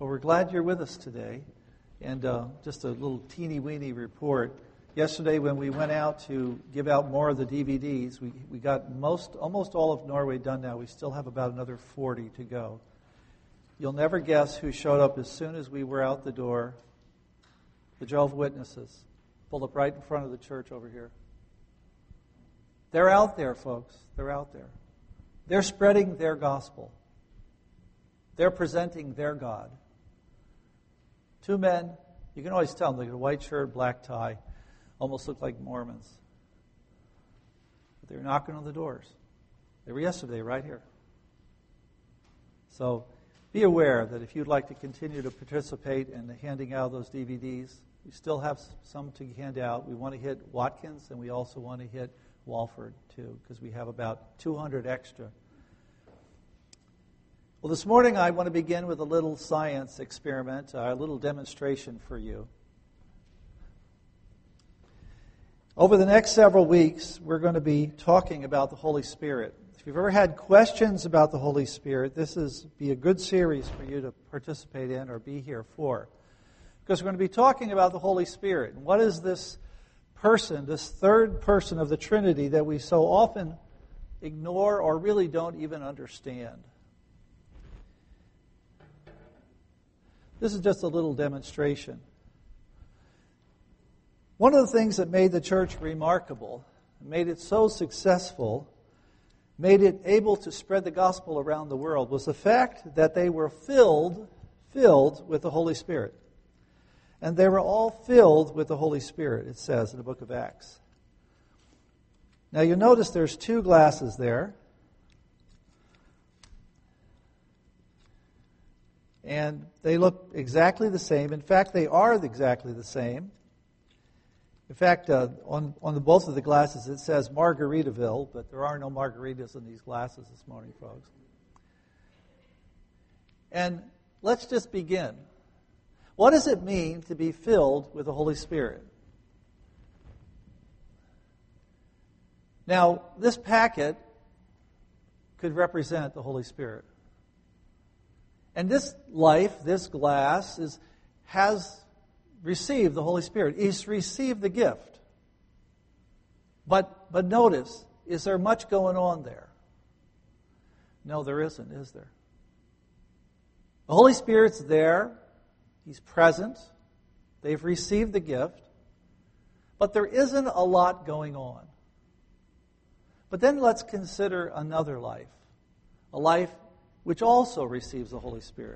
Well, we're glad you're with us today. And just a little teeny-weeny report. Yesterday when we went out to give out more of the DVDs, we got almost all of Norway done now. We still have about another 40 to go. You'll never guess who showed up as soon as we were out the door. The Jehovah's Witnesses pulled up right in front of the church over here. They're out there, folks. They're out there. They're spreading their gospel. They're presenting their God. Two men, you can always tell them, they got a white shirt, black tie, almost look like Mormons. But they're knocking on the doors. They were yesterday right here. So be aware that if you'd like to continue to participate in the handing out of those DVDs, we still have some to hand out. We want to hit Watkins, and we also want to hit Walford, too, because we have about 200 extra. Well, this morning I want to begin with a little science experiment, a little demonstration for you. Over the next several weeks, we're going to be talking about the Holy Spirit. If you've ever had questions about the Holy Spirit, this is be a good series for you to participate in or be here for. Because we're going to be talking about the Holy Spirit. And what is this person, this third person of the Trinity that we so often ignore or really don't even understand? This is just a little demonstration. One of the things that made the church remarkable, made it so successful, made it able to spread the gospel around the world, was the fact that they were filled with the Holy Spirit. And they were all filled with the Holy Spirit, it says in the book of Acts. Now you'll notice there's two glasses there. And they look exactly the same. In fact, they are exactly the same. In fact, on both of the glasses it says Margaritaville, but there are no margaritas in these glasses this morning, folks. And let's just begin. What does it mean to be filled with the Holy Spirit? Now, this packet could represent the Holy Spirit. And this life, this glass, has received the Holy Spirit. He's received the gift. But notice, is there much going on there? No, there isn't, is there? The Holy Spirit's there. He's present. They've received the gift. But there isn't a lot going on. But then let's consider another life. A life which also receives the Holy Spirit.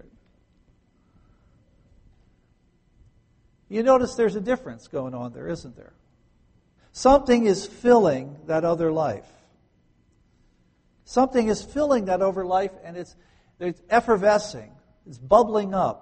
You notice there's a difference going on there, isn't there? Something is filling that other life. Something is filling that other life, and it's effervescing. It's bubbling up.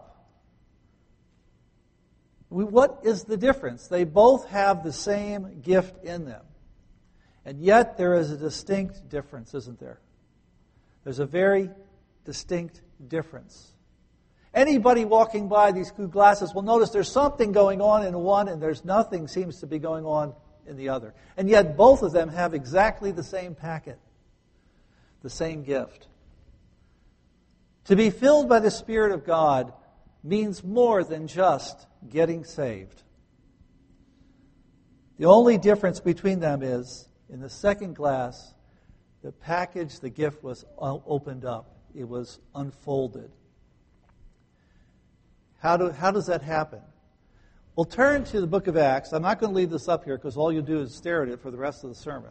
What is the difference? They both have the same gift in them. And yet there is a distinct difference, isn't there? There's a very distinct difference. Anybody walking by these two glasses will notice there's something going on in one and there's nothing seems to be going on in the other. And yet both of them have exactly the same packet, the same gift. To be filled by the Spirit of God means more than just getting saved. The only difference between them is, in the second glass, the package, the gift was opened up. It was unfolded. How does that happen? Well, turn to the book of Acts. I'm not going to leave this up here because all you do is stare at it for the rest of the sermon.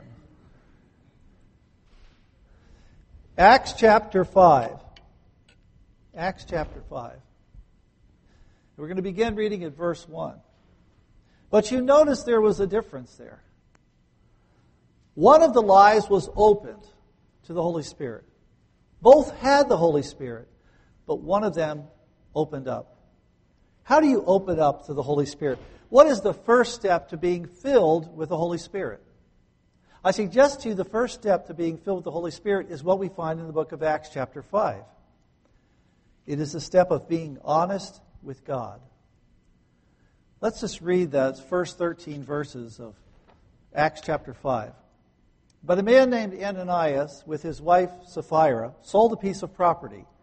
Acts chapter 5. Acts chapter 5. We're going to begin reading at verse 1. But you notice there was a difference there. One of the lives was opened to the Holy Spirit. Both had the Holy Spirit, but one of them opened up. How do you open up to the Holy Spirit? What is the first step to being filled with the Holy Spirit? I suggest to you the first step to being filled with the Holy Spirit is what we find in the book of Acts chapter 5. It is the step of being honest with God. Let's just read the first 13 verses of Acts chapter 5. But a man named Ananias, with his wife Sapphira, sold a piece of property.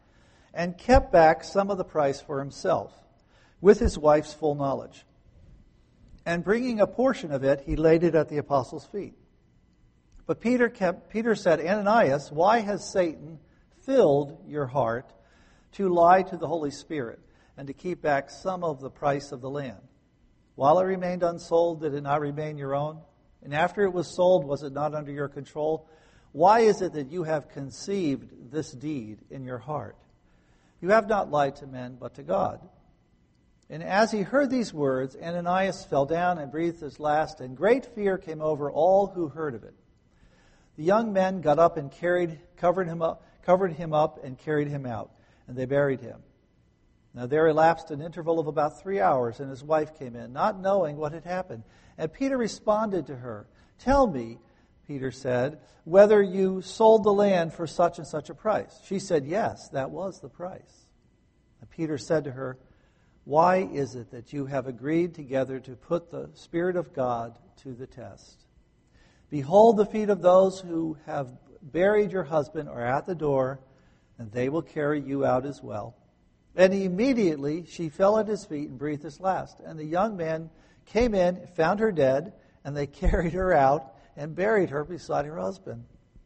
and kept back some of the price for himself, with his wife's full knowledge. And bringing a portion of it, he laid it at the apostles' feet. But Peter said, Ananias, why has Satan filled your heart to lie to the Holy Spirit and to keep back some of the price of the land? While it remained unsold, did it not remain your own? And after it was sold, was it not under your control? Why is it that you have conceived this deed in your heart? You have not lied to men, but to God. And as he heard these words, Ananias fell down and breathed his last, and great fear came over all who heard of it. The young men got up and covered him up and carried him out, and they buried him. Now there elapsed an interval of about 3 hours, and his wife came in, not knowing what had happened. And Peter responded to her. Tell me, Peter said, whether you sold the land for such and such a price. She said, yes, that was the price. And Peter said to her, why is it that you have agreed together to put the Spirit of God to the test? Behold, the feet of those who have buried your husband are at the door, and they will carry you out as well. And immediately she fell at his feet and breathed his last. And the young man came in, found her dead, and they carried her out and buried her beside her husband.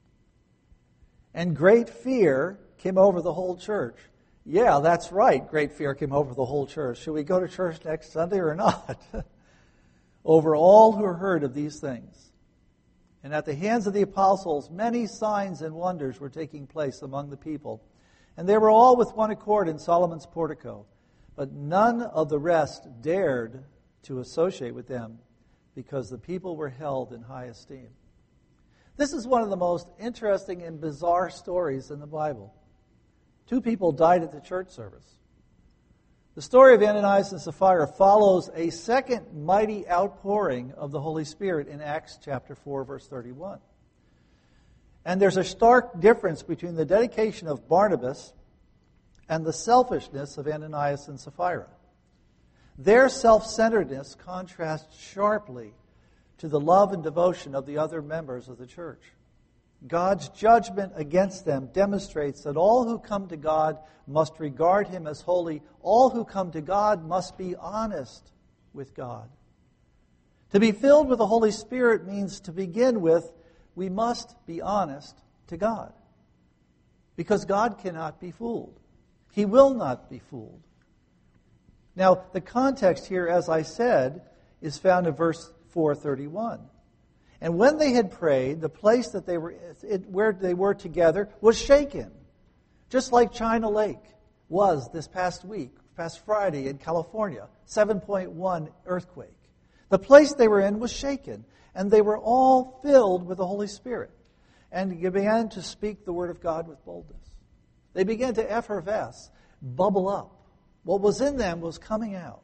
And great fear came over the whole church. Yeah, that's right. Great fear came over the whole church. Should we go to church next Sunday or not? Over all who heard of these things. And at the hands of the apostles, many signs and wonders were taking place among the people. And they were all with one accord in Solomon's portico. But none of the rest dared to associate with them, because the people were held in high esteem. This is one of the most interesting and bizarre stories in the Bible. 2 people died at the church service. The story of Ananias and Sapphira follows a second mighty outpouring of the Holy Spirit in Acts chapter 4, verse 31. And there's a stark difference between the dedication of Barnabas and the selfishness of Ananias and Sapphira. Their self-centeredness contrasts sharply to the love and devotion of the other members of the church. God's judgment against them demonstrates that all who come to God must regard Him as holy. All who come to God must be honest with God. To be filled with the Holy Spirit means, to begin with, we must be honest to God. Because God cannot be fooled. He will not be fooled. Now, the context here, as I said, is found in verse 4:31. And when they had prayed, the place that where they were together was shaken, just like China Lake was this past Friday in California, 7.1 earthquake. The place they were in was shaken, and they were all filled with the Holy Spirit, and began to speak the word of God with boldness. They began to effervesce, bubble up. What was in them was coming out.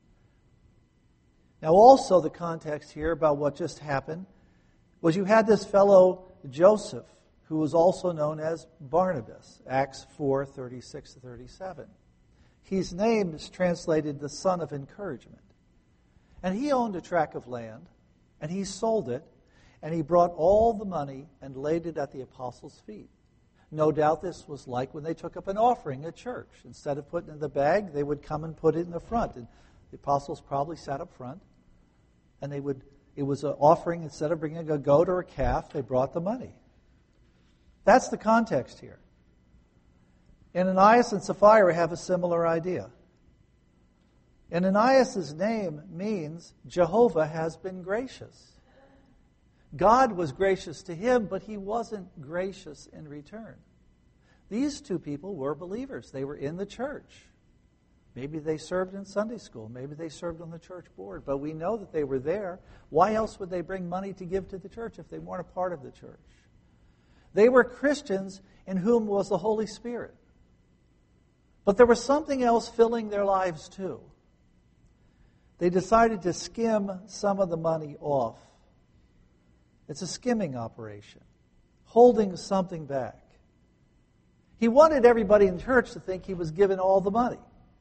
Now also the context here about what just happened was you had this fellow Joseph, who was also known as Barnabas, Acts 4:36-37. His name is translated the son of encouragement. And he owned a tract of land, and he sold it, and he brought all the money and laid it at the apostles' feet. No doubt this was like when they took up an offering at church. Instead of putting it in the bag, they would come and put it in the front. And the apostles probably sat up front, and it was an offering. Instead of bringing a goat or a calf, they brought the money. That's the context here. Ananias and Sapphira have a similar idea. Ananias' name means Jehovah has been gracious. God was gracious to him, but he wasn't gracious in return. These 2 people were believers. They were in the church. Maybe they served in Sunday school. Maybe they served on the church board. But we know that they were there. Why else would they bring money to give to the church if they weren't a part of the church? They were Christians in whom was the Holy Spirit. But there was something else filling their lives too. They decided to skim some of the money off. It's a skimming operation, holding something back. He wanted everybody in church to think he was giving all the money.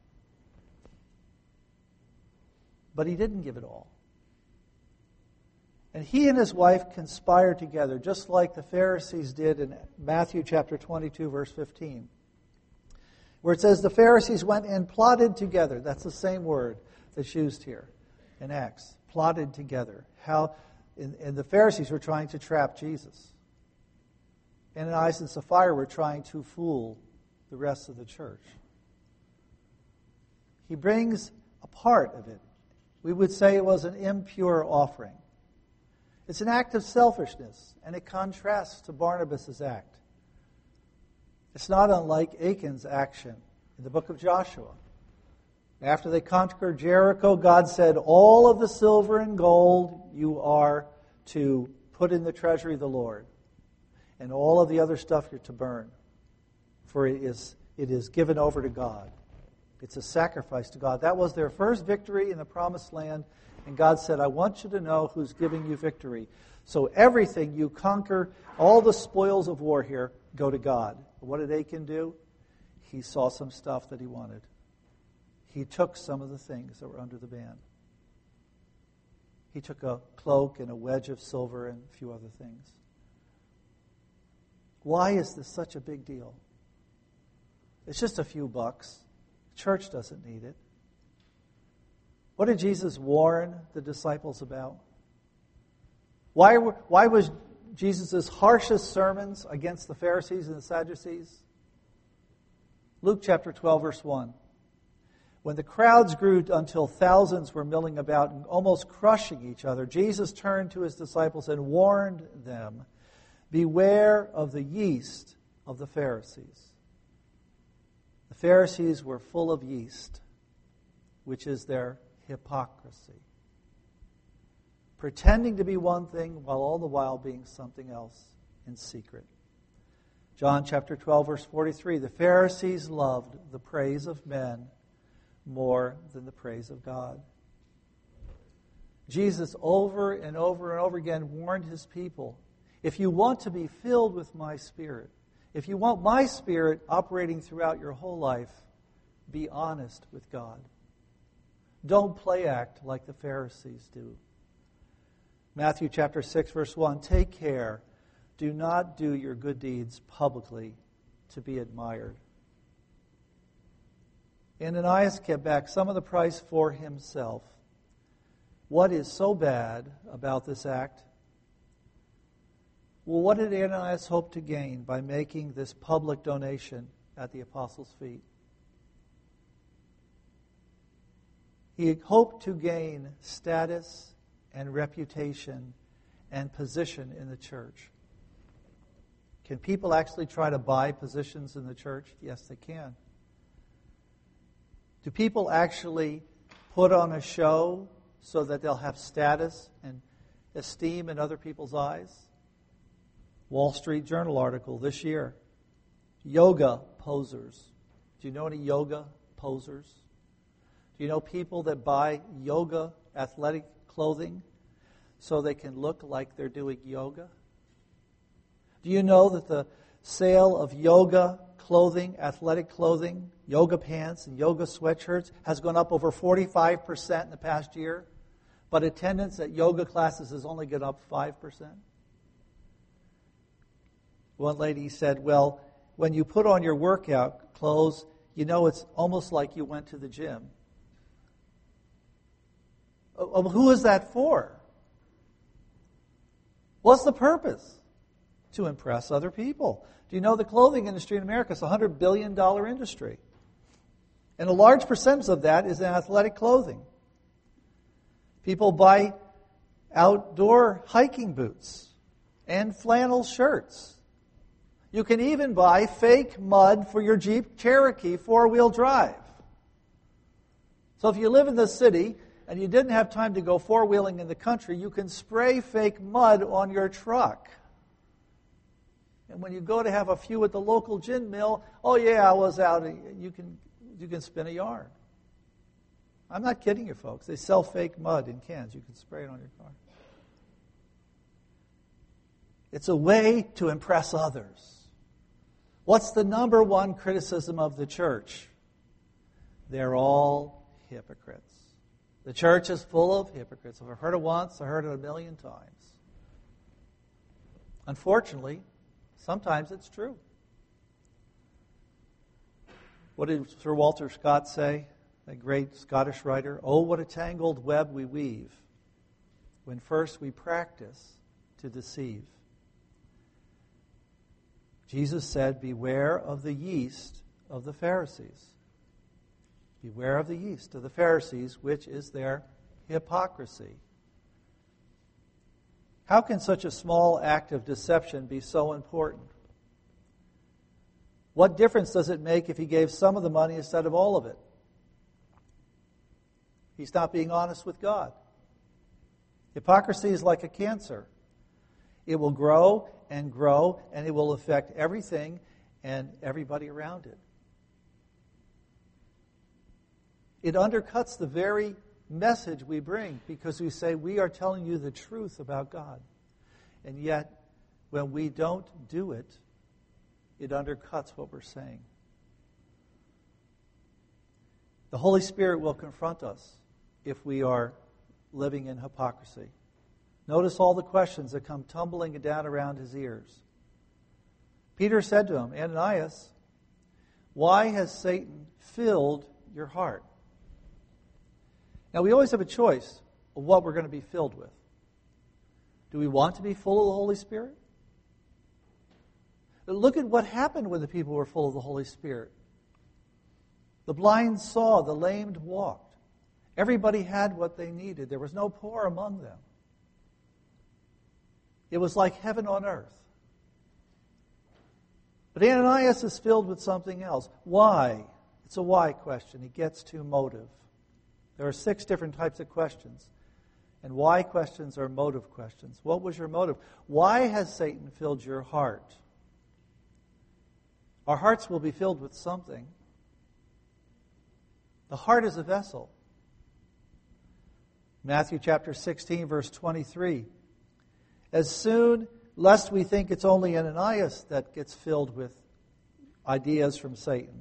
But he didn't give it all. And he and his wife conspired together, just like the Pharisees did in Matthew chapter 22, verse 15, where it says the Pharisees went and plotted together. That's the same word that's used here in Acts. Plotted together. And the Pharisees were trying to trap Jesus. Ananias and Sapphira were trying to fool the rest of the church. He brings a part of it. We would say it was an impure offering. It's an act of selfishness, and it contrasts to Barnabas' act. It's not unlike Achan's action in the book of Joshua. After they conquered Jericho, God said, all of the silver and gold you are to put in the treasury of the Lord, and all of the other stuff you're to burn, for it is given over to God. It's a sacrifice to God. That was their first victory in the Promised Land, and God said, I want you to know who's giving you victory. So everything you conquer, all the spoils of war here, go to God. What did Achan do? He saw some stuff that he wanted. He took some of the things that were under the ban. He took a cloak and a wedge of silver and a few other things. Why is this such a big deal? It's just a few bucks. The church doesn't need it. What did Jesus warn the disciples about? Why was Jesus' harshest sermons against the Pharisees and the Sadducees? Luke chapter 12, verse 1. When the crowds grew until thousands were milling about and almost crushing each other, Jesus turned to his disciples and warned them, beware of the yeast of the Pharisees. The Pharisees were full of yeast, which is their hypocrisy. Pretending to be one thing while all the while being something else in secret. John chapter 12, verse 43, the Pharisees loved the praise of men more than the praise of God. Jesus over and over and over again warned his people, if you want to be filled with my Spirit, if you want my Spirit operating throughout your whole life, be honest with God. Don't play act like the Pharisees do. Matthew chapter 6, verse 1, take care, do not do your good deeds publicly to be admired. Ananias kept back some of the price for himself. What is so bad about this act? Well, what did Ananias hope to gain by making this public donation at the apostles' feet? He hoped to gain status and reputation and position in the church. Can people actually try to buy positions in the church? Yes, they can. Do people actually put on a show so that they'll have status and esteem in other people's eyes? Wall Street Journal article this year. Yoga posers. Do you know any yoga posers? Do you know people that buy yoga athletic clothing so they can look like they're doing yoga? Do you know that the sale of yoga clothing, athletic clothing, yoga pants and yoga sweatshirts has gone up over 45% in the past year, but attendance at yoga classes has only gone up 5%? One lady said, well, when you put on your workout clothes, you know it's almost like you went to the gym. Who is that for? What's the purpose? To impress other people. Do you know the clothing industry in America is a $100 billion industry? And a large percentage of that is in athletic clothing. People buy outdoor hiking boots and flannel shirts. You can even buy fake mud for your Jeep Cherokee four-wheel drive. So if you live in the city and you didn't have time to go four-wheeling in the country, you can spray fake mud on your truck. And when you go to have a few at the local gin mill, oh yeah, I was out, you can spin a yarn. I'm not kidding you, folks. They sell fake mud in cans. You can spray it on your car. It's a way to impress others. What's the number one criticism of the church? They're all hypocrites. The church is full of hypocrites. If I've heard it once, I heard it a million times. Unfortunately, sometimes it's true. What did Sir Walter Scott say, a great Scottish writer? "Oh, what a tangled web we weave when first we practice to deceive." Jesus said, "Beware of the yeast of the Pharisees." Beware of the yeast of the Pharisees, which is their hypocrisy. How can such a small act of deception be so important? What difference does it make if he gave some of the money instead of all of it? He's not being honest with God. Hypocrisy is like a cancer. It will grow, and it will affect everything and everybody around it. It undercuts the very message we bring because we say we are telling you the truth about God. And yet, when we don't do it, it undercuts what we're saying. The Holy Spirit will confront us if we are living in hypocrisy. Notice all the questions that come tumbling down around his ears. Peter said to him, "Ananias, why has Satan filled your heart?" Now, we always have a choice of what we're going to be filled with. Do we want to be full of the Holy Spirit? But look at what happened when the people were full of the Holy Spirit. The blind saw, the lamed walked. Everybody had what they needed. There was no poor among them. It was like heaven on earth. But Ananias is filled with something else. Why? It's a why question. He gets to motive. There are 6 different types of questions. And why questions are motive questions. What was your motive? Why has Satan filled your heart? Our hearts will be filled with something. The heart is a vessel. Matthew chapter 16, verse 23. As soon, lest we think it's only Ananias that gets filled with ideas from Satan.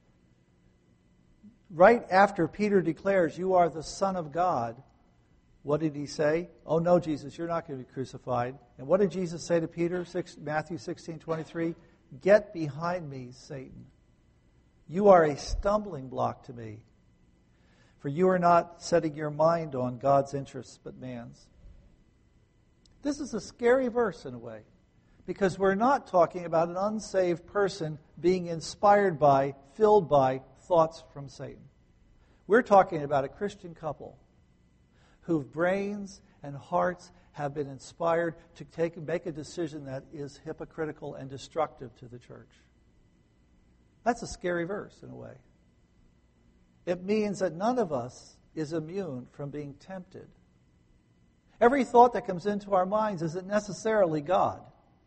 Right after Peter declares, "You are the Son of God," what did he say? "Oh no, Jesus, you're not going to be crucified." And what did Jesus say to Peter? Matthew 16:23, "Get behind me, Satan. You are a stumbling block to me, for you are not setting your mind on God's interests but man's." This is a scary verse in a way, because we're not talking about an unsaved person being inspired by, filled by thoughts from Satan. We're talking about a Christian couple whose brains and hearts have been inspired to make a decision that is hypocritical and destructive to the church. That's a scary verse in a way. It means that none of us is immune from being tempted. Every thought that comes into our minds isn't necessarily God.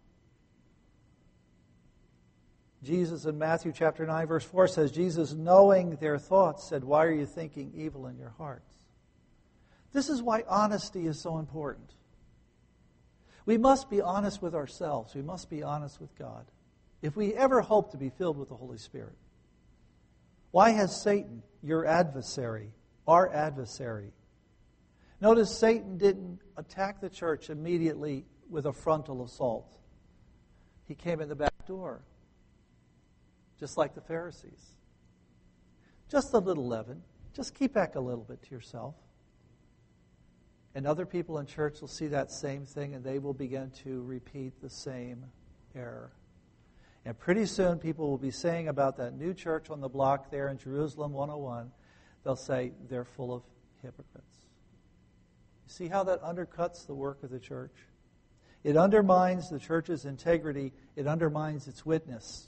Jesus in Matthew chapter 9, verse 4 says, Jesus, knowing their thoughts, said, "Why are you thinking evil in your hearts?" This is why honesty is so important. We must be honest with ourselves. We must be honest with God if we ever hope to be filled with the Holy Spirit. Why has Satan, your adversary, our adversary? Notice Satan didn't attack the church immediately with a frontal assault. He came in the back door, just like the Pharisees. Just a little leaven. Just keep back a little bit to yourself. And other people in church will see that same thing, and they will begin to repeat the same error. And pretty soon people will be saying about that new church on the block there in Jerusalem 101, they'll say they're full of hypocrites. You see how that undercuts the work of the church? It undermines the church's integrity. It undermines its witness.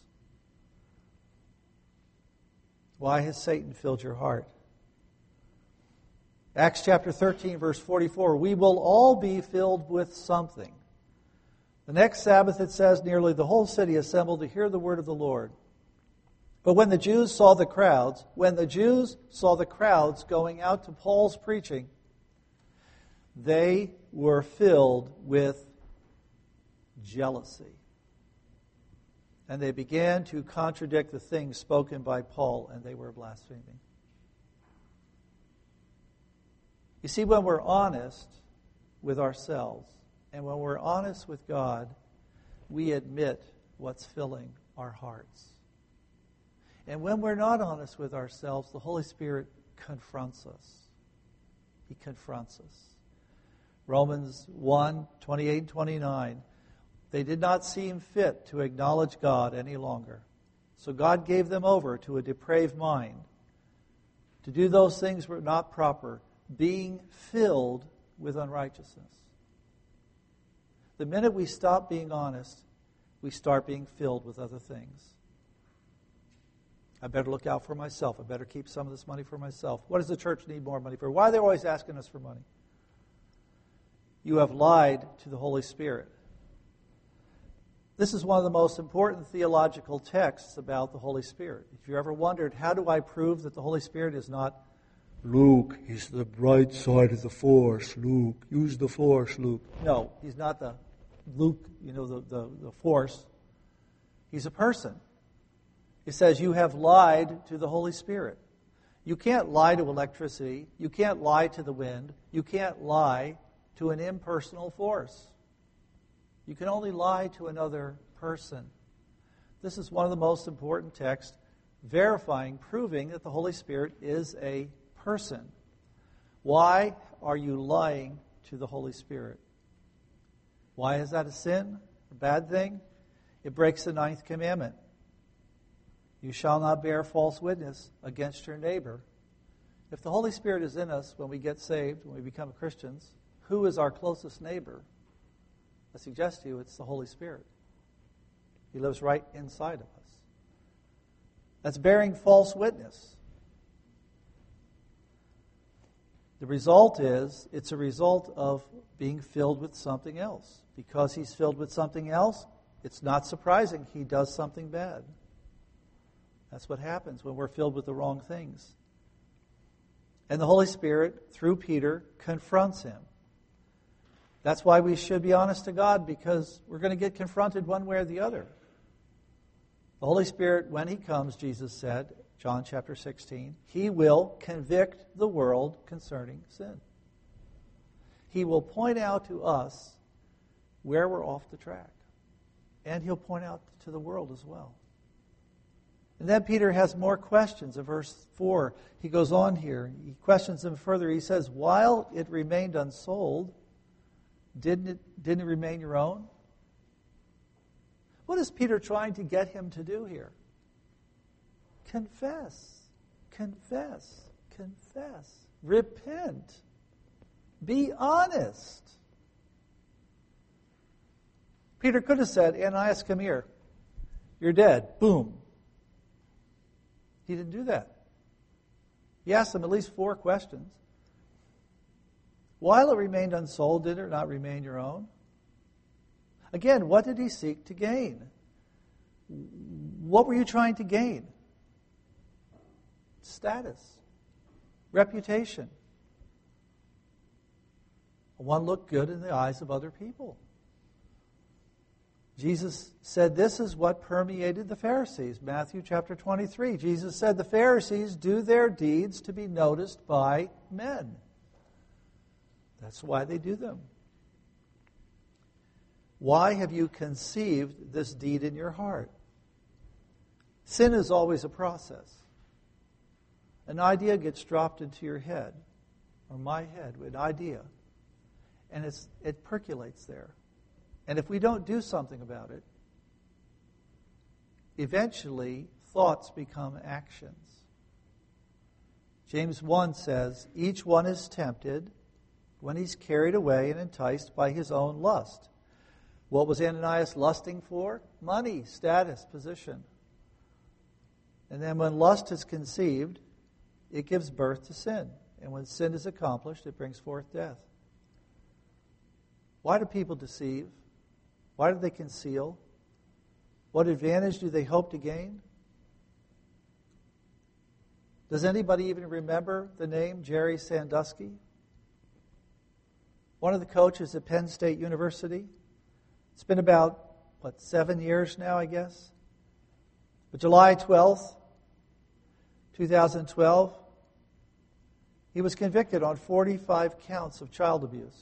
Why has Satan filled your heart? Acts chapter 13, verse 44, we will all be filled with something. The next Sabbath, it says, nearly the whole city assembled to hear the word of the Lord. But when the Jews saw the crowds going out to Paul's preaching, they were filled with jealousy. And they began to contradict the things spoken by Paul, and they were blaspheming. You see, when we're honest with ourselves and when we're honest with God, we admit what's filling our hearts. And when we're not honest with ourselves, the Holy Spirit confronts us. He confronts us. Romans 1, 28 and 29. They did not seem fit to acknowledge God any longer. So God gave them over to a depraved mind, to do those things were not proper, being filled with unrighteousness. The minute we stop being honest, we start being filled with other things. I better look out for myself. I better keep some of this money for myself. What does the church need more money for? Why are they always asking us for money? You have lied to the Holy Spirit. This is one of the most important theological texts about the Holy Spirit. If you ever wondered, how do I prove that the Holy Spirit is not Luke, he's the bright side of the Force. Luke, use the Force, Luke. No, he's not the Luke, the Force. He's a person. It says you have lied to the Holy Spirit. You can't lie to electricity. You can't lie to the wind. You can't lie to an impersonal force. You can only lie to another person. This is one of the most important texts, verifying, proving that the Holy Spirit is a person. Why are you lying to the Holy Spirit? Why is that a sin? A bad thing? It breaks the 9th commandment. You shall not bear false witness against your neighbor. If the Holy Spirit is in us when we get saved, when we become Christians, who is our closest neighbor? I suggest to you it's the Holy Spirit. He lives right inside of us. That's bearing false witness. The result is, it's a result of being filled with something else. Because he's filled with something else, it's not surprising he does something bad. That's what happens when we're filled with the wrong things. And the Holy Spirit, through Peter, confronts him. That's why we should be honest to God, because we're going to get confronted one way or the other. The Holy Spirit, when he comes, Jesus said, John chapter 16, he will convict the world concerning sin. He will point out to us where we're off the track. And he'll point out to the world as well. And then Peter has more questions. In verse 4, he goes on here. He questions them further. He says, while it remained unsold, didn't it remain your own? What is Peter trying to get him to do here? Confess. Confess. Confess. Repent. Be honest. Peter could have said, Ananias, come here. You're dead. Boom. He didn't do that. He asked him at least 4 questions. While it remained unsold, did it not remain your own? Again, what did he seek to gain? What were you trying to gain? Status. Reputation. One looked good in the eyes of other people. Jesus said this is what permeated the Pharisees. Matthew chapter 23. Jesus said the Pharisees do their deeds to be noticed by men. That's why they do them. Why have you conceived this deed in your heart? Sin is always a process. An idea gets dropped into your head, or my head, an idea, and it percolates there. And if we don't do something about it, eventually thoughts become actions. James 1 says, each one is tempted when he's carried away and enticed by his own lust. What was Ananias lusting for? Money, status, position. And then when lust is conceived, it gives birth to sin. And when sin is accomplished, it brings forth death. Why do people deceive? Why do they conceal? What advantage do they hope to gain? Does anybody even remember the name Jerry Sandusky? One of the coaches at Penn State University. It's been about, 7 years now, I guess? But July 12th, 2012, he was convicted on 45 counts of child abuse.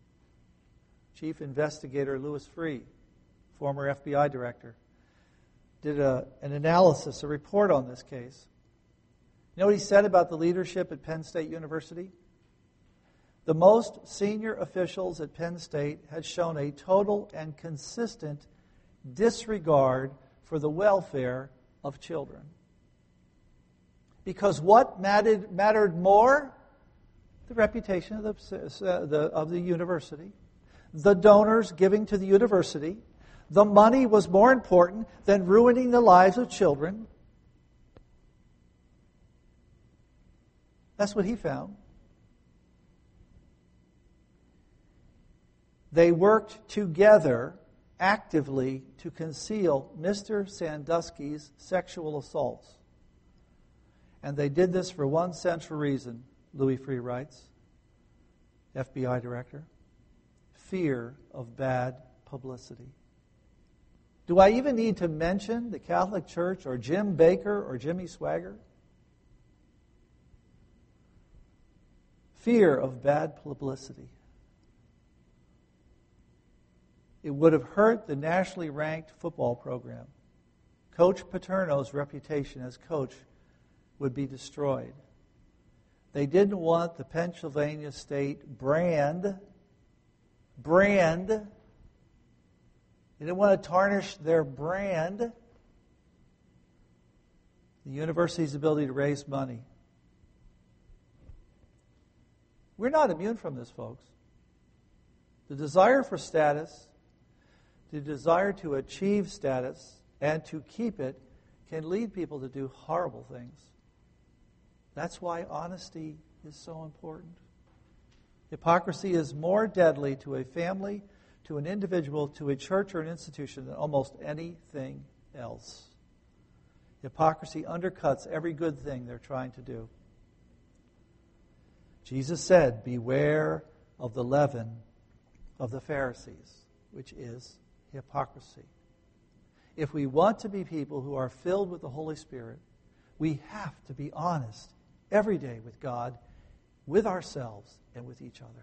Chief Investigator Louis Freeh, former FBI director. did an analysis, a report on this case. You know what he said about the leadership at Penn State University? The most senior officials at Penn State had shown a total and consistent disregard for the welfare of children. Because what mattered more? The reputation of the university. The donors giving to the university. The money was more important than ruining the lives of children. That's what he found. They worked together actively to conceal Mr. Sandusky's sexual assaults. And they did this for one central reason, Louis Freeh writes, FBI director: fear of bad publicity. Do I even need to mention the Catholic Church or Jim Bakker or Jimmy Swaggart? Fear of bad publicity. It would have hurt the nationally ranked football program. Coach Paterno's reputation as coach would be destroyed. They didn't want the Pennsylvania State brand. They didn't want to tarnish their brand. The university's ability to raise money. We're not immune from this, folks. The desire for status, the desire to achieve status and to keep it can lead people to do horrible things. That's why honesty is so important. Hypocrisy is more deadly to a family, to an individual, to a church or an institution than almost anything else. Hypocrisy undercuts every good thing they're trying to do. Jesus said, "Beware of the leaven of the Pharisees," which is hypocrisy. If we want to be people who are filled with the Holy Spirit, we have to be honest every day with God, with ourselves, and with each other.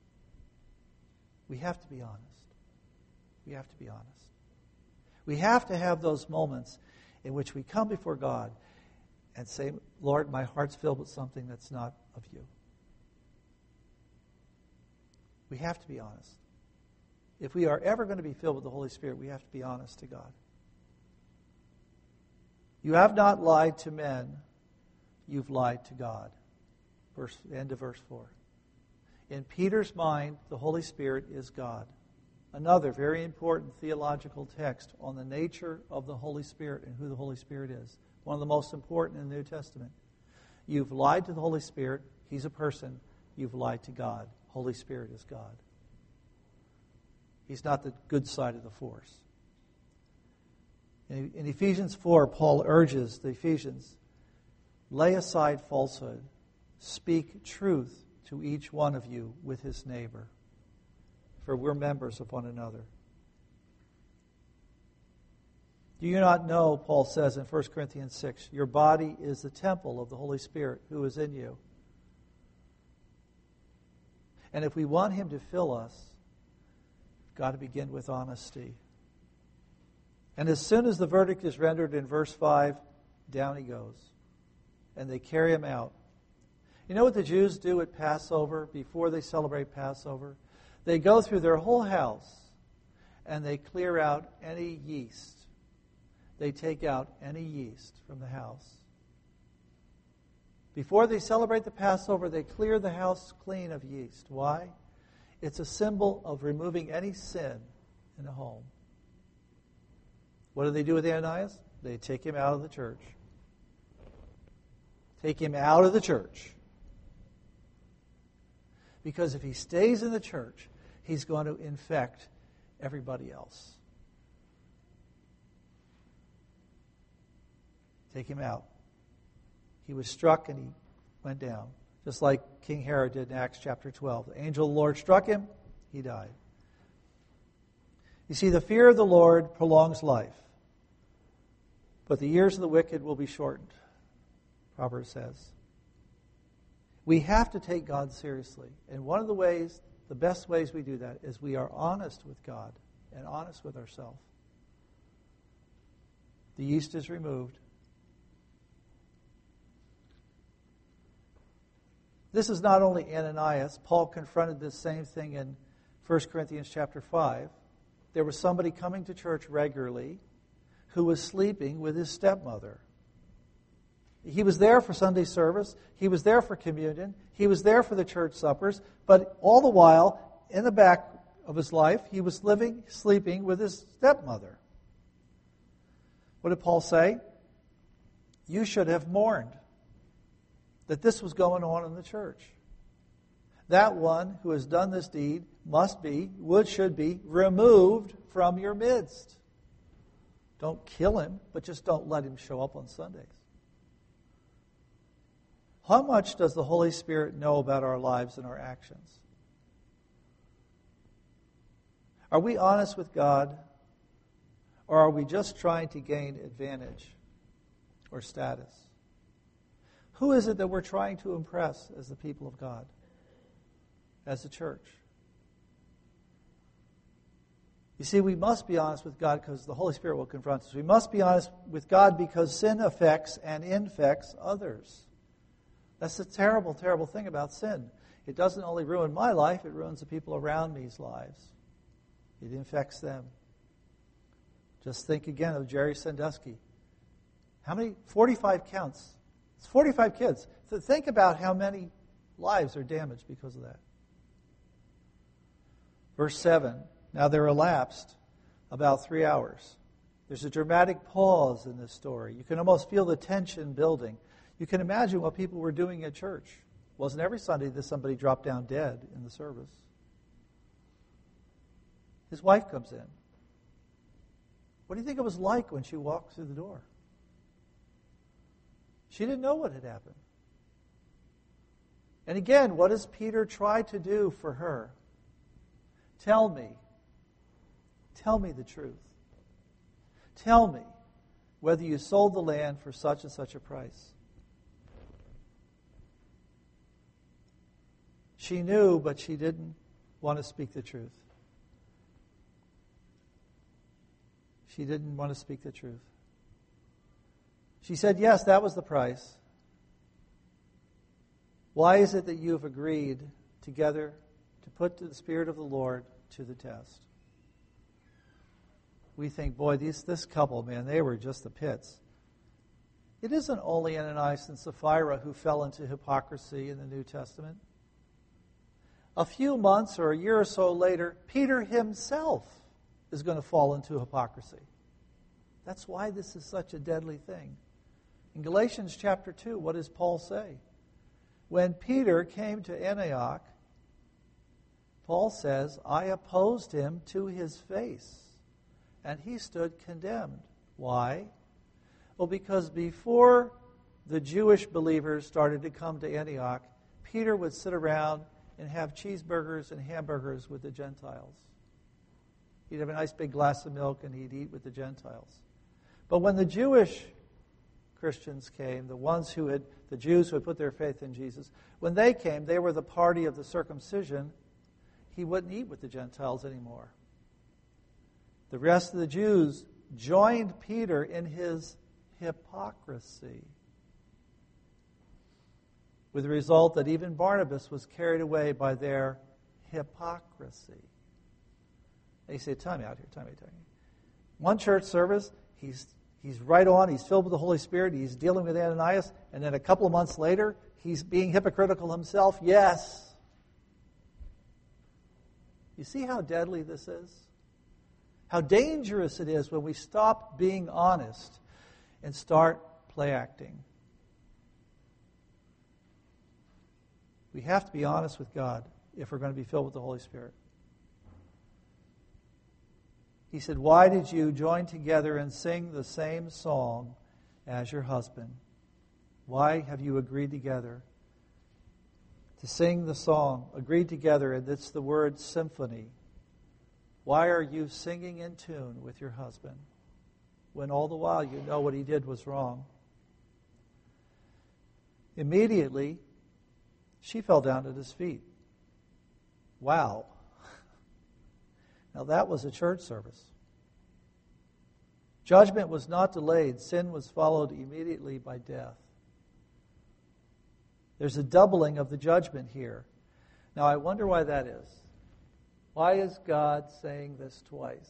We have to be honest. We have to be honest. We have to have those moments in which we come before God and say, "Lord, my heart's filled with something that's not of you." We have to be honest. If we are ever going to be filled with the Holy Spirit, we have to be honest to God. You have not lied to men, you've lied to God. End of verse 4. In Peter's mind, the Holy Spirit is God. Another very important theological text on the nature of the Holy Spirit and who the Holy Spirit is. One of the most important in the New Testament. You've lied to the Holy Spirit. He's a person. You've lied to God. Holy Spirit is God. He's not the good side of the force. In Ephesians 4, Paul urges the Ephesians, lay aside falsehood. Speak truth to each one of you with his neighbor. For we're members of one another. Do you not know, Paul says in 1 Corinthians 6, your body is the temple of the Holy Spirit who is in you. And if we want him to fill us, we've got to begin with honesty. And as soon as the verdict is rendered in verse 5, down he goes. And they carry him out. You know what the Jews do at Passover, before they celebrate Passover? They go through their whole house and they clear out any yeast. They take out any yeast from the house. Before they celebrate the Passover, they clear the house clean of yeast. Why? It's a symbol of removing any sin in the home. What do they do with Ananias? They take him out of the church. Take him out of the church. Because if he stays in the church, he's going to infect everybody else. Take him out. He was struck and he went down. Just like King Herod did in Acts chapter 12. The angel of the Lord struck him, he died. You see, the fear of the Lord prolongs life. But the years of the wicked will be shortened, Proverbs says. We have to take God seriously. And one of the ways, the best ways we do that, is we are honest with God and honest with ourselves. The yeast is removed. This is not only Ananias. Paul confronted this same thing in 1 Corinthians chapter 5. There was somebody coming to church regularly who was sleeping with his stepmother. He was there for Sunday service. He was there for communion. He was there for the church suppers. But all the while, in the back of his life, he was sleeping with his stepmother. What did Paul say? You should have mourned that this was going on in the church. That one who has done this deed should be removed from your midst. Don't kill him, but just don't let him show up on Sundays. How much does the Holy Spirit know about our lives and our actions? Are we honest with God, or are we just trying to gain advantage or status? Who is it that we're trying to impress as the people of God, as the church? You see, we must be honest with God because the Holy Spirit will confront us. We must be honest with God because sin affects and infects others. That's the terrible, terrible thing about sin. It doesn't only ruin my life, it ruins the people around me's lives. It infects them. Just think again of Jerry Sandusky. How many? 45 counts. It's 45 kids. So think about how many lives are damaged because of that. Verse 7. Now there elapsed about 3 hours. There's a dramatic pause in this story. You can almost feel the tension building. You can imagine what people were doing at church. It wasn't every Sunday that somebody dropped down dead in the service. His wife comes in. What do you think it was like when she walked through the door? She didn't know what had happened. And again, what does Peter try to do for her? Tell me the truth. Tell me whether you sold the land for such and such a price. She knew, but she didn't want to speak the truth. She didn't want to speak the truth. She said, yes, that was the price. Why is it that you have agreed together to put the Spirit of the Lord to the test? We think, boy, this couple, man, they were just the pits. It isn't only Ananias and Sapphira who fell into hypocrisy in the New Testament. A few months or a year or so later, Peter himself is going to fall into hypocrisy. That's why this is such a deadly thing. In Galatians chapter 2, what does Paul say? When Peter came to Antioch, Paul says, I opposed him to his face, and he stood condemned. Why? Well, because before the Jewish believers started to come to Antioch, Peter would sit around and have cheeseburgers and hamburgers with the Gentiles. He'd have a nice big glass of milk and he'd eat with the Gentiles. But when the Jewish Christians came, the Jews who had put their faith in Jesus, when they came, they were the party of the circumcision. He wouldn't eat with the Gentiles anymore. The rest of the Jews joined Peter in his hypocrisy, with the result that even Barnabas was carried away by their hypocrisy. They say, time out here. One church service, he's right on, he's filled with the Holy Spirit, he's dealing with Ananias, and then a couple of months later, he's being hypocritical himself. Yes. You see how deadly this is? How dangerous it is when we stop being honest and start play acting. We have to be honest with God if we're going to be filled with the Holy Spirit. He said, why did you join together and sing the same song as your husband? Why have you agreed together to sing the song, agreed together, and it's the word symphony? Why are you singing in tune with your husband when all the while you know what he did was wrong? Immediately, she fell down at his feet. Wow. Now that was a church service. Judgment was not delayed. Sin was followed immediately by death. There's a doubling of the judgment here. Now, I wonder why that is. Why is God saying this twice?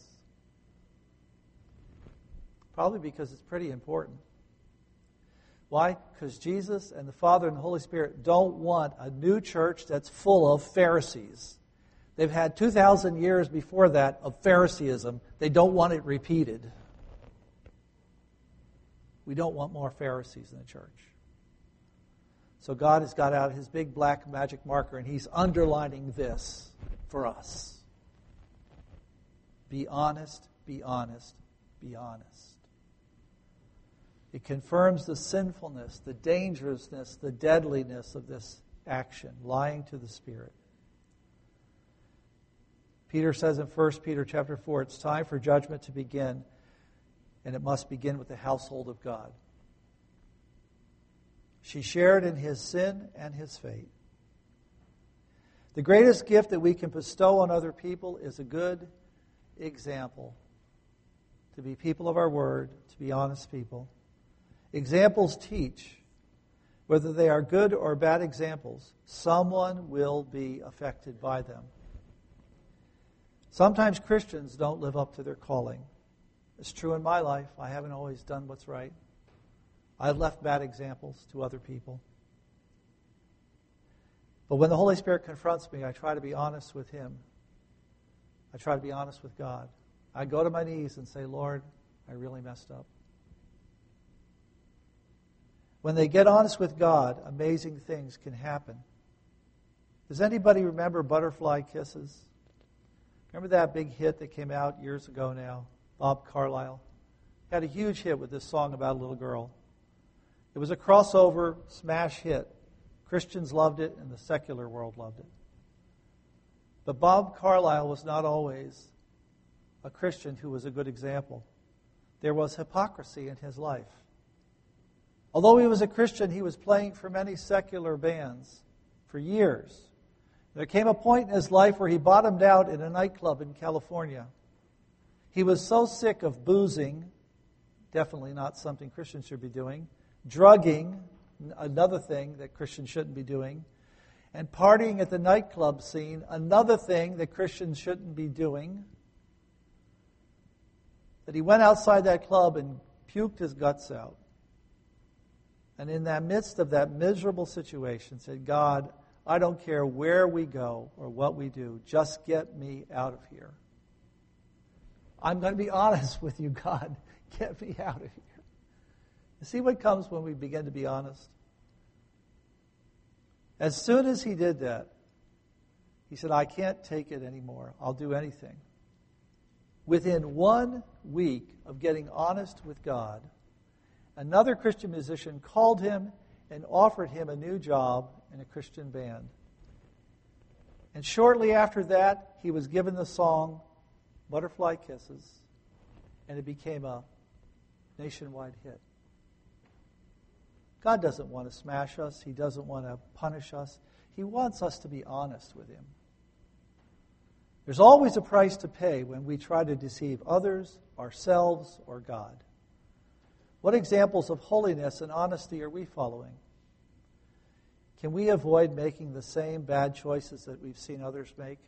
Probably because it's pretty important. Why? Because Jesus and the Father and the Holy Spirit don't want a new church that's full of Pharisees. They've had 2,000 years before that of Phariseeism. They don't want it repeated. We don't want more Pharisees in the church. So God has got out his big black magic marker and he's underlining this for us. Be honest, be honest, be honest. It confirms the sinfulness, the dangerousness, the deadliness of this action, lying to the Spirit. Peter says in 1 Peter chapter 4, it's time for judgment to begin, and it must begin with the household of God. She shared in his sin and his fate. The greatest gift that we can bestow on other people is a good example. To be people of our word, to be honest people. Examples teach. Whether they are good or bad examples, someone will be affected by them. Sometimes Christians don't live up to their calling. It's true in my life. I haven't always done what's right. I've left bad examples to other people. But when the Holy Spirit confronts me, I try to be honest with Him. I try to be honest with God. I go to my knees and say, Lord, I really messed up. When they get honest with God, amazing things can happen. Does anybody remember Butterfly Kisses? Remember that big hit that came out years ago now? Bob Carlyle had a huge hit with this song about a little girl. It was a crossover smash hit. Christians loved it and the secular world loved it. But Bob Carlyle was not always a Christian who was a good example. There was hypocrisy in his life. Although he was a Christian, he was playing for many secular bands for years. There came a point in his life where he bottomed out in a nightclub in California. He was so sick of boozing, definitely not something Christians should be doing, drugging, another thing that Christians shouldn't be doing, and partying at the nightclub scene, another thing that Christians shouldn't be doing, that he went outside that club and puked his guts out. And in the midst of that miserable situation, said, God, I don't care where we go or what we do, just get me out of here. I'm going to be honest with you, God. Get me out of here. You see what comes when we begin to be honest? As soon as he did that, he said, I can't take it anymore. I'll do anything. Within 1 week of getting honest with God, another Christian musician called him and offered him a new job in a Christian band. And shortly after that, he was given the song Butterfly Kisses, and it became a nationwide hit. God doesn't want to smash us. He doesn't want to punish us. He wants us to be honest with Him. There's always a price to pay when we try to deceive others, ourselves, or God. What examples of holiness and honesty are we following? Can we avoid making the same bad choices that we've seen others make?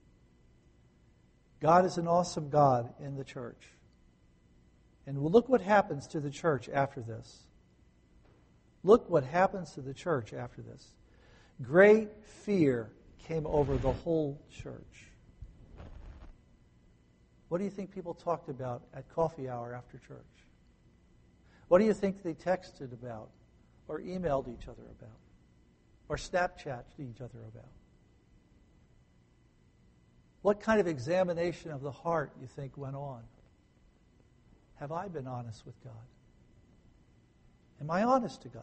God is an awesome God in the church. And look what happens to the church after this. Look what happens to the church after this. Great fear came over the whole church. What do you think people talked about at coffee hour after church? What do you think they texted about or emailed each other about or Snapchatted each other about? What kind of examination of the heart you think went on? Have I been honest with God? Am I honest to God?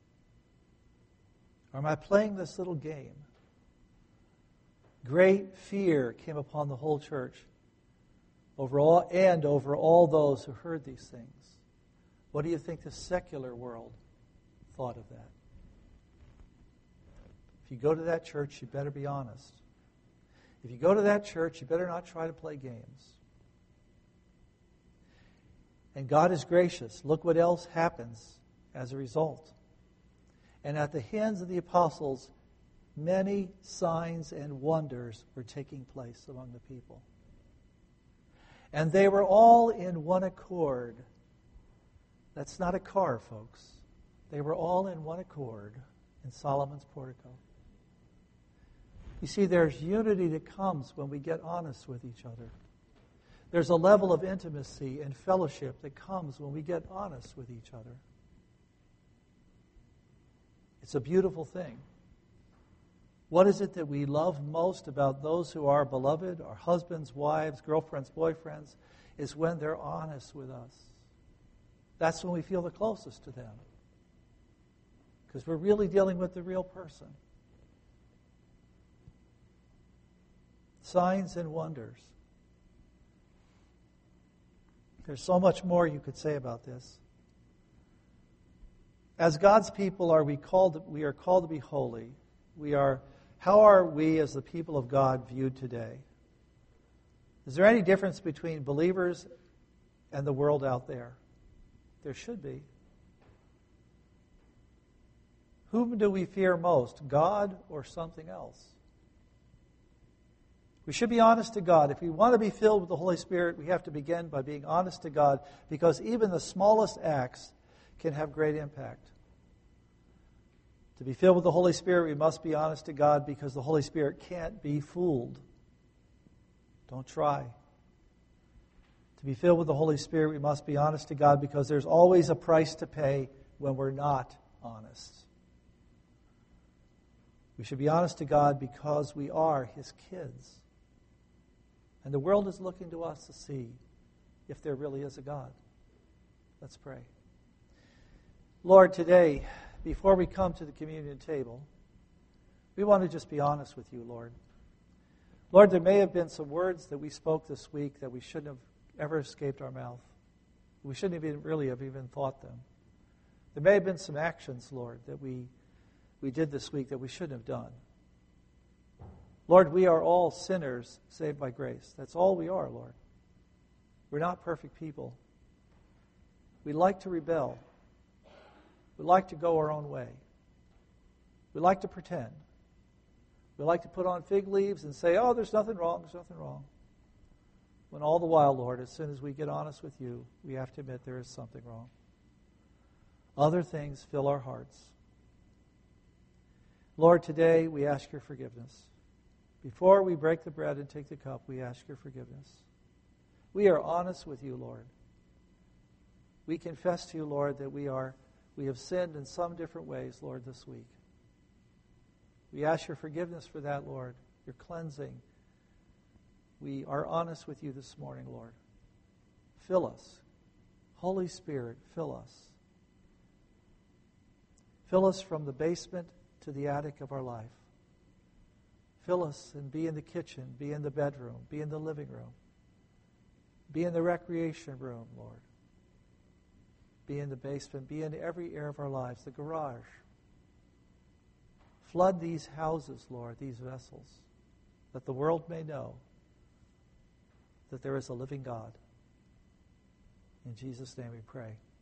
Or am I playing this little game? Great fear came upon the whole church over all those who heard these things. What do you think the secular world thought of that? If you go to that church, you better be honest. If you go to that church, you better not try to play games. And God is gracious. Look what else happens as a result. And at the hands of the apostles, many signs and wonders were taking place among the people. And they were all in one accord. That's not a car, folks. They were all in one accord in Solomon's portico. You see, there's unity that comes when we get honest with each other. There's a level of intimacy and fellowship that comes when we get honest with each other. It's a beautiful thing. What is it that we love most about those who are beloved, our husbands, wives, girlfriends, boyfriends, is when they're honest with us. That's when we feel the closest to them. Because we're really dealing with the real person. Signs and wonders. There's so much more you could say about this. As God's people, we are called to be holy. How are we as the people of God viewed today? Is there any difference between believers and the world out there? There should be. Whom do we fear most, God or something else? We should be honest to God. If we want to be filled with the Holy Spirit, we have to begin by being honest to God, because even the smallest acts can have great impact. To be filled with the Holy Spirit, we must be honest to God, because the Holy Spirit can't be fooled. Don't try. To be filled with the Holy Spirit, we must be honest to God, because there's always a price to pay when we're not honest. We should be honest to God because we are His kids. And the world is looking to us to see if there really is a God. Let's pray. Lord, today, before we come to the communion table, we want to just be honest with you, Lord. Lord, there may have been some words that we spoke this week that we shouldn't have ever escaped our mouth. We shouldn't have really have even thought them. There may have been some actions, Lord, that we did this week that we shouldn't have done. Lord, we are all sinners saved by grace. That's all we are, Lord. We're not perfect people. We like to rebel. We like to go our own way. We like to pretend. We like to put on fig leaves and say, oh, there's nothing wrong, there's nothing wrong. When all the while, Lord, as soon as we get honest with you, we have to admit there is something wrong. Other things fill our hearts. Lord, today we ask your forgiveness. Before we break the bread and take the cup, we ask your forgiveness. We are honest with you, Lord. We confess to you, Lord, that we have sinned in some different ways, Lord, this week. We ask your forgiveness for that, Lord, your cleansing. We are honest with you this morning, Lord. Fill us. Holy Spirit, fill us. Fill us from the basement to the attic of our life. Fill us and be in the kitchen, be in the bedroom, be in the living room. Be in the recreation room, Lord. Be in the basement, be in every area of our lives, the garage. Flood these houses, Lord, these vessels, that the world may know that there is a living God. In Jesus' name we pray.